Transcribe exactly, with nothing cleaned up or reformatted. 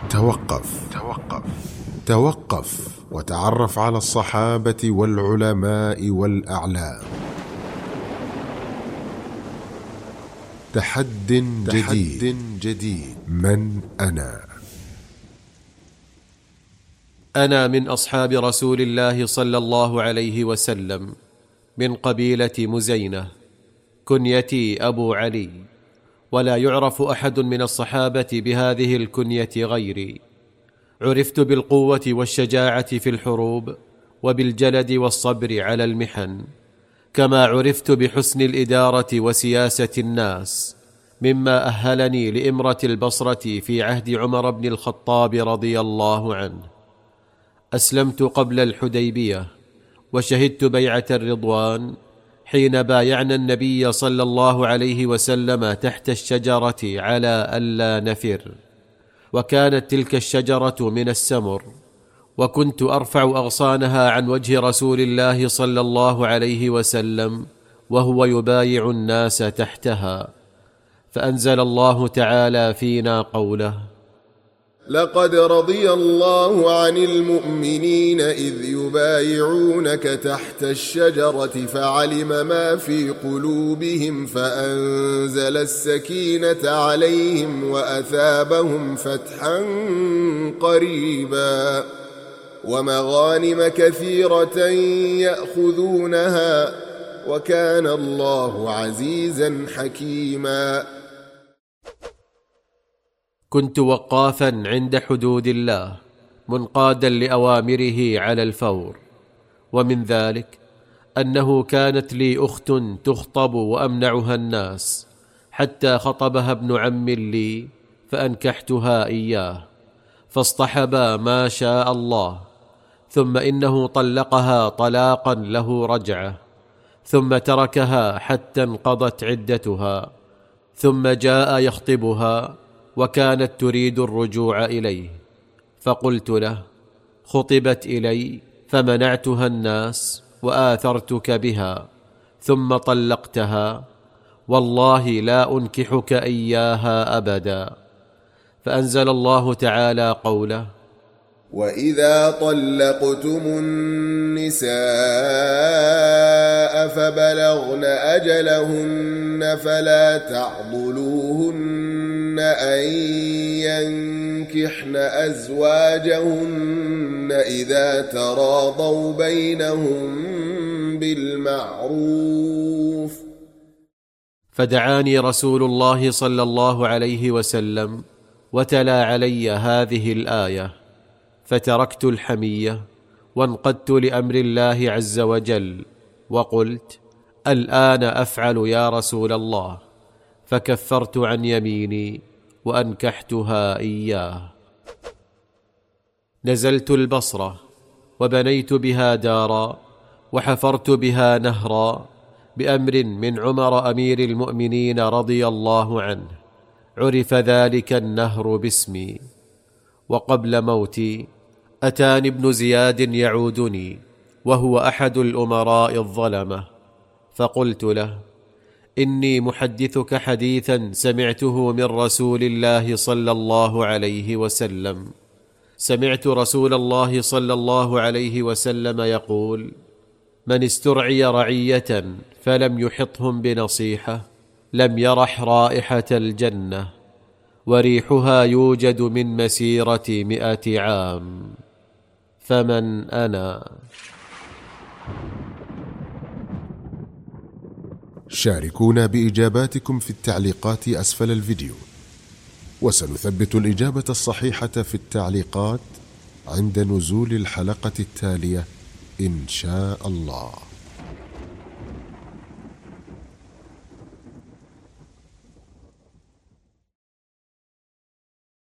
توقف توقف توقف وتعرف على الصحابة والعلماء والأعلام. تحد جديد, جديد من أنا؟ أنا من أصحاب رسول الله صلى الله عليه وسلم من قبيلة مزينة، كنيتي أبو علي، ولا يعرف أحد من الصحابة بهذه الكنية غيري. عرفت بالقوة والشجاعة في الحروب، وبالجلد والصبر على المحن، كما عرفت بحسن الإدارة وسياسة الناس، مما أهلني لإمرة البصرة في عهد عمر بن الخطاب رضي الله عنه. أسلمت قبل الحديبية، وشهدت بيعة الرضوان حين بايعنا النبي صلى الله عليه وسلم تحت الشجرة على ألا نفر، وكانت تلك الشجرة من السمر، وكنت أرفع أغصانها عن وجه رسول الله صلى الله عليه وسلم وهو يبايع الناس تحتها، فأنزل الله تعالى فينا قوله: لقد رضي الله عن المؤمنين إذ يبايعونك تحت الشجرة فعلم ما في قلوبهم فأنزل السكينة عليهم وأثابهم فتحا قريبا ومغانم كثيرة يأخذونها وكان الله عزيزا حكيما. كنت وقافا عند حدود الله منقادا لأوامره على الفور، ومن ذلك أنه كانت لي أخت تخطب وأمنعها الناس، حتى خطبها ابن عم لي فأنكحتها إياه، فاصطحبا ما شاء الله، ثم إنه طلقها طلاقا له رجعة، ثم تركها حتى انقضت عدتها، ثم جاء يخطبها وكانت تريد الرجوع إليه، فقلت له: خطبت إلي فمنعتها الناس وآثرتك بها، ثم طلقتها، والله لا أنكحك إياها أبدا. فأنزل الله تعالى قوله: وإذا طلقتم النساء فبلغن أجلهن فلا تعضلوهن أن ينكحن أزواجهن إذا تراضوا بينهم بالمعروف. فدعاني رسول الله صلى الله عليه وسلم وتلا علي هذه الآية، فتركت الحمية وانقدت لأمر الله عز وجل، وقلت: الآن أفعل يا رسول الله، فكفرت عن يميني وأنكحتها إياه. نزلت البصرة وبنيت بها دارا وحفرت بها نهرا بأمر من عمر أمير المؤمنين رضي الله عنه، عرف ذلك النهر باسمي. وقبل موتي أتاني ابن زياد يعودني وهو أحد الأمراء الظلمة، فقلت له: إني محدثك حديثا سمعته من رسول الله صلى الله عليه وسلم. سمعت رسول الله صلى الله عليه وسلم يقول: من استرعي رعية فلم يحطهم بنصيحة لم يرح رائحة الجنة، وريحها يوجد من مسيرة مئة عام. فمن أنا؟ شاركونا بإجاباتكم في التعليقات أسفل الفيديو، وسنثبت الإجابة الصحيحة في التعليقات عند نزول الحلقة التالية إن شاء الله.